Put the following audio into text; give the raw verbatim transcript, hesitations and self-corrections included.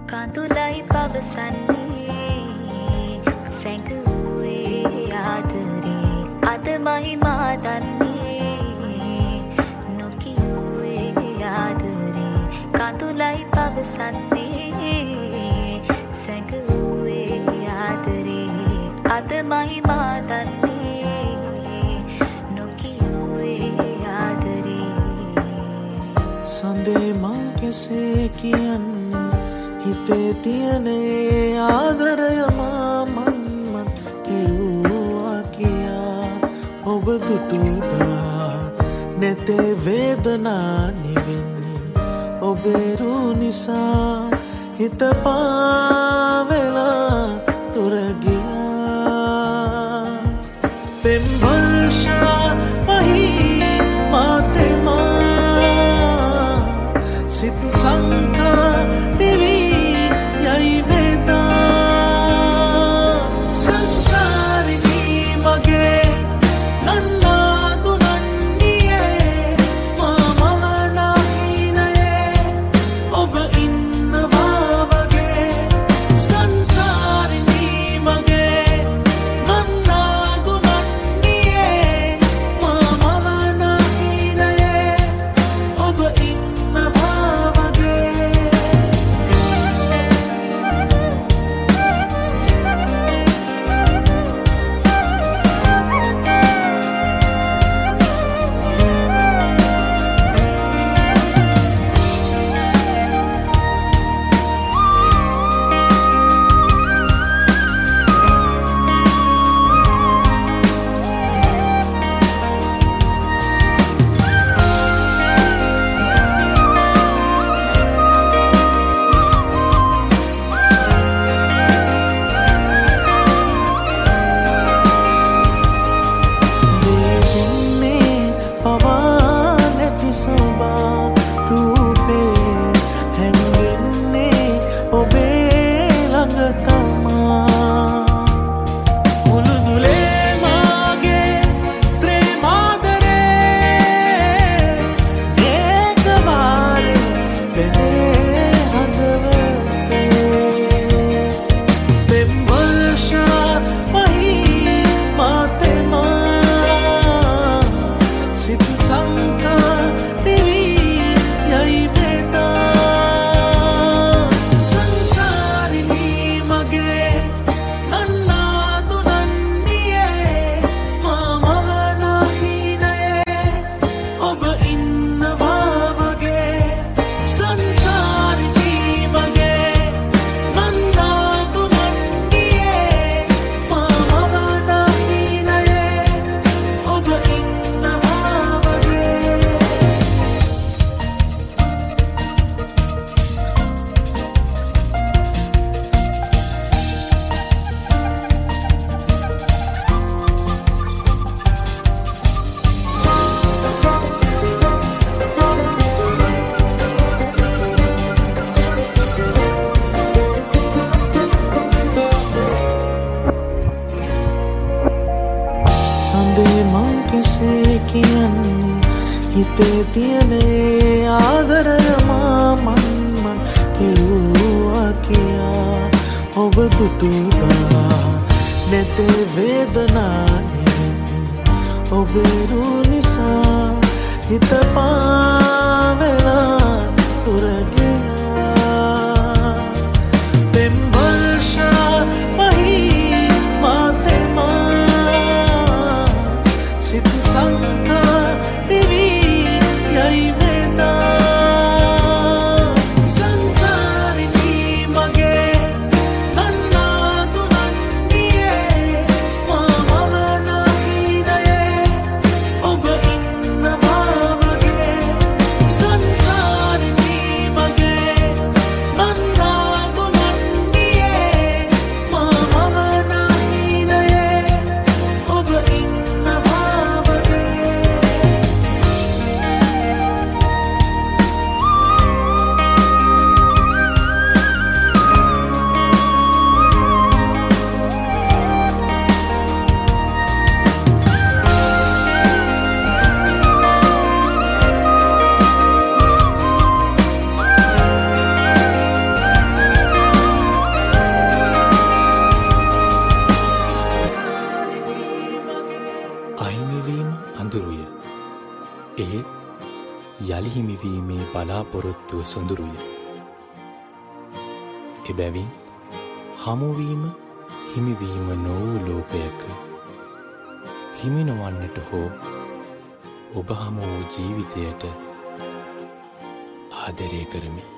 කඳුලයි පවසන්නේ සැඟවුවේ ආදරේ අද මහිමා දන්නේ නොකියුවේ ආදරේ කඳුලයි පවසන්නේ සැඟවුවේ ආදරේ අද මහිමා දන්නේ නොකියුවේ ආදරේ සඳේ මං කෙසේ කියන්නේ හිතේ තියනේ ආදරය මන් මන් කෙරුවා කියා ඔබ දුටුදා නැතේ වේදනා නිවෙන්නේ ඔබේ රු නිසා හිත පාවෙලා තුර ගියා පෙම් වර්ෂා පහී මාතෙමා සිත් සංකා දිවි යයි වේදා සංසාරිනී මගේ නන්නාදු නන්නියේ මාමවනාහිනයේ ඔබ ඉන්නවා වගේ සංසාරිනී මගේ නන්නාදු නන්නියේ මාමවනාහිනයේ ඔබ ඉන්නවා වගේ හිතේ තියනේ ආදරය මන් මන් කෙරුවා කියා ඔබ දුටුදා නැතේ වේදනා නිවෙන්නේ ඔබේ රු නිසා හිත පාවෙලා තුර ගියා පෙම් වර්ෂා පහී මාතෙමා සිත් සංකා දිවි යයි වේදා සංසාරිනී මගේ නන්නාදු නන්නියේ මාමවනාහිනයේ ඔබ ඉන්නවා වගේ සංසාරිනී මගේ අහිමිවීම අඳුරුය. ඒත් යළි හිමිවීමේ බලාපොරොත්තුව සොඳුරුය. එබැවින් හමුවීම හිමිවීම නොවූ ලෝකයක හිමිනවන්නට හෝ ඔබ හමු වූ ජීවිතයට ආදරය කරමි.